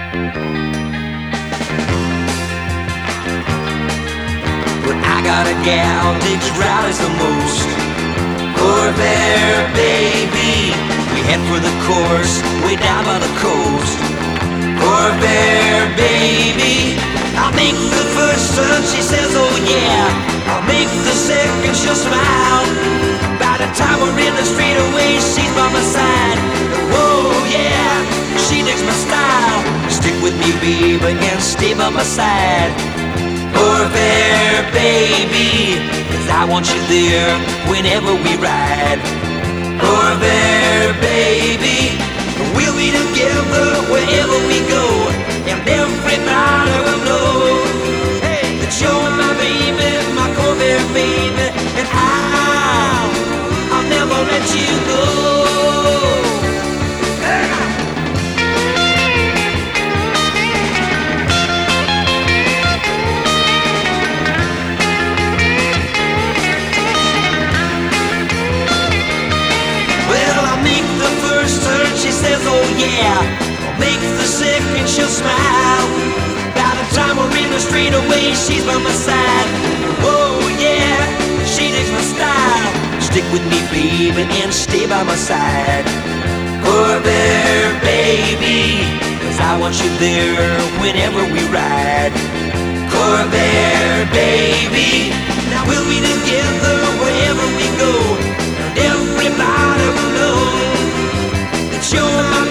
But I got a gal digs rallies the most. Corvair, baby, we head for the course way down by the coast. Corvair, baby, I'll make the first turn, she says, oh yeah. I'll make the second, she'll smile. By the time we're in the straightaway, she's by my side. Whoa, yeah, she digs my style. Stick with me, baby, and stay by my side. Corvair, baby, 'cause I want you there whenever we ride. Corvair, baby, we'll be together wherever we go, and everybody will know that you're my baby, my Corvair baby, and I'll never let you go. She says, oh yeah, I'll make the second, she'll smile. By the time we're in the straightaway, she's by my side. Oh yeah, she digs my style. Stick with me, baby, and stay by my side. Corvair, baby, 'cause I want you there whenever we ride. Corvair, baby, now we'll be together wherever we go, and everybody will know you're my